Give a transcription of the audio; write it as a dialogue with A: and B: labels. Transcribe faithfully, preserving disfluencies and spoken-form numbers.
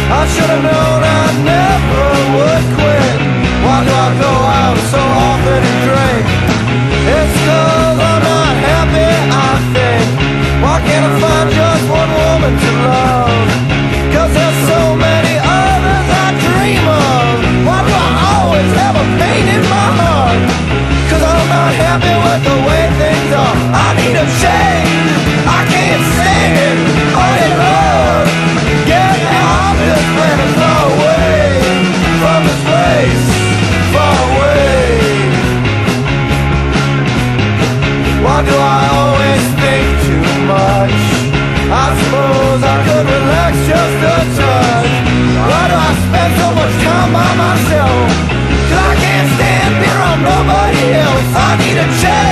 A: I should've known I never would quit. Why do I go out so often and drink? It's 'cause I'm not happy, I think. Why can't I find just one woman to love? 'Cause there's so many others I dream of. Why do I always have a pain in my heart? 'Cause I'm not happy with the way things are. I need a change, I can't stand it. Oh, yeah, Lord, get me off this planet, far away from this place, far away. Why do I always think too much? I suppose I could relax just a touch. Why do I spend so much time by myself? 'Cause I can't stand being around nobody else. I need a change.